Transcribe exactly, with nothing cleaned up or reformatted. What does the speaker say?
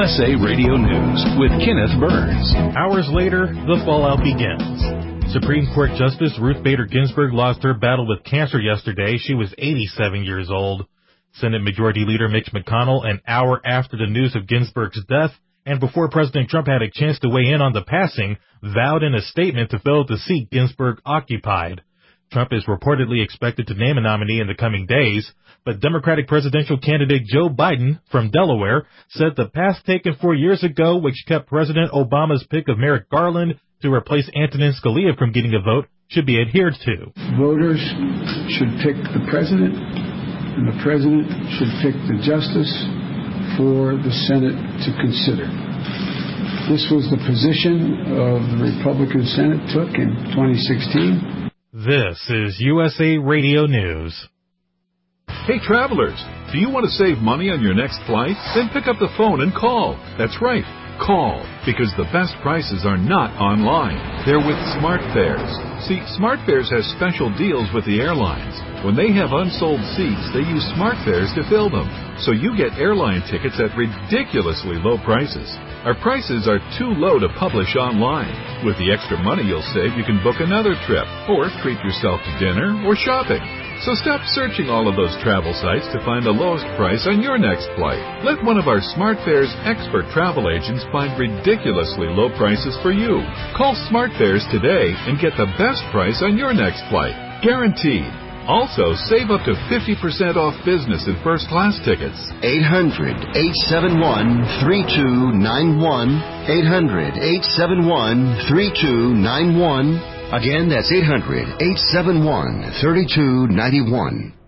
S A Radio News with Kenneth Burns. Hours later, the fallout begins. Supreme Court Justice Ruth Bader Ginsburg lost her battle with cancer yesterday. She was eighty-seven years old. Senate Majority Leader Mitch McConnell, an hour after the news of Ginsburg's death and before President Trump had a chance to weigh in on the passing, vowed in a statement to fill the seat Ginsburg occupied. Trump is reportedly expected to name a nominee in the coming days, but Democratic presidential candidate Joe Biden from Delaware said the path taken four years ago, which kept President Obama's pick of Merrick Garland to replace Antonin Scalia from getting a vote, should be adhered to. Voters should pick the president, and the president should pick the justice for the Senate to consider. This was the position of the Republican Senate took in twenty sixteen. This is U S A Radio News. Hey, travelers, do you want to save money on your next flight? Then pick up the phone and call. That's right, call, because the best prices are not online. They're with SmartFares. See, SmartFares has special deals with the airlines. When they have unsold seats, they use SmartFares to fill them. So you get airline tickets at ridiculously low prices. Our prices are too low to publish online. With the extra money you'll save, you can book another trip, or treat yourself to dinner or shopping. So stop searching all of those travel sites to find the lowest price on your next flight. Let one of our SmartFares expert travel agents find ridiculously low prices for you. Call SmartFares today and get the best price on your next flight. Guaranteed. Also, save up to fifty percent off business and first-class tickets. eight hundred, eight seven one, three two nine one. eight hundred, eight seven one, three two nine one. Again, that's eight hundred, eight seven one, three two nine one.